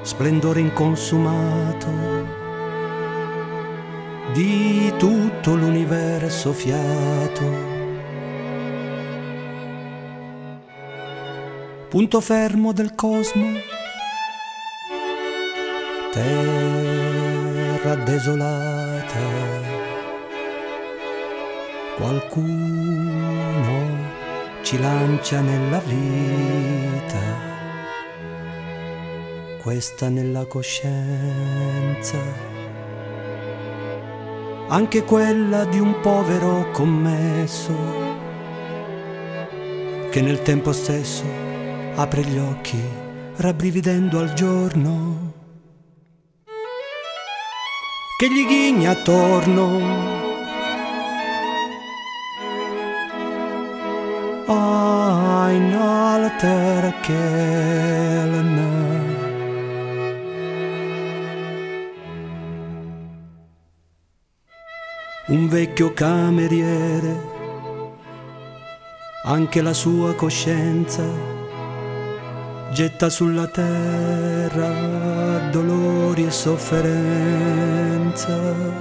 splendore inconsumato di tutto l'universo fiato, punto fermo del cosmo, terra desolata, qualcuno ci lancia nella vita, questa nella coscienza, anche quella di un povero commesso che nel tempo stesso apre gli occhi rabbrividendo al giorno che gli ghigna attorno. Ein alter Kellner, un vecchio cameriere, anche la sua coscienza getta sulla terra dolori e sofferenza,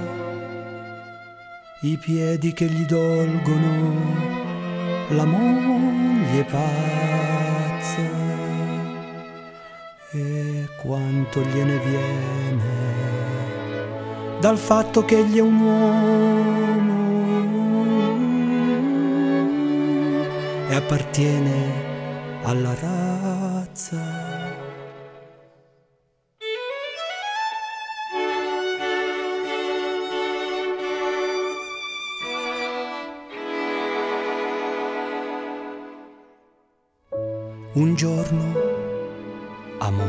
i piedi che gli dolgono, la moglie pazza, e quanto gliene viene dal fatto che egli è un uomo e appartiene alla razza. Un giorno amò,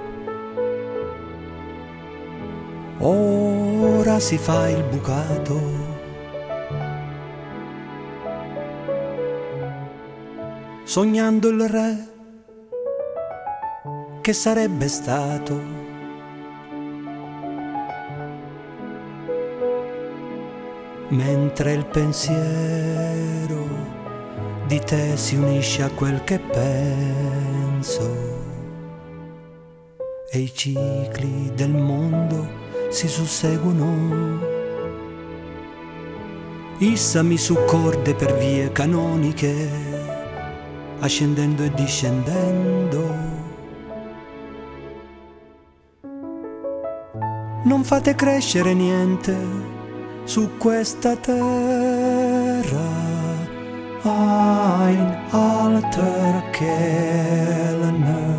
ora si fa il bucato, sognando il re che sarebbe stato. Mentre il pensiero di te si unisce a quel che penso e i cicli del mondo si susseguono, issami su corde per vie canoniche, ascendendo e discendendo. Non fate crescere niente su questa terra, ein alter Kellner.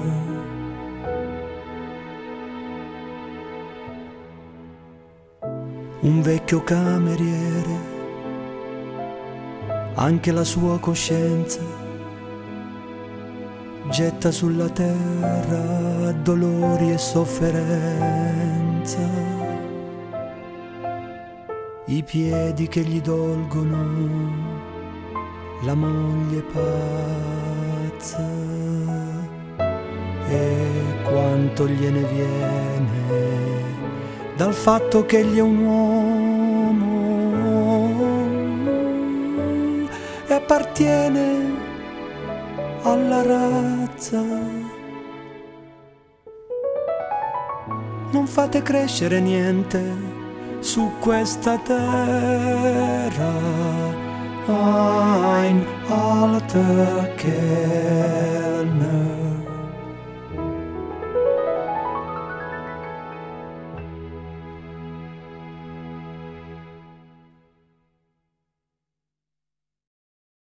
Un vecchio cameriere, anche la sua coscienza getta sulla terra dolori e sofferenza, i piedi che gli dolgono, la moglie pazza, e quanto gliene viene dal fatto che egli è un uomo e appartiene alla razza. Non fate crescere niente su questa terra, ein alter Kellner.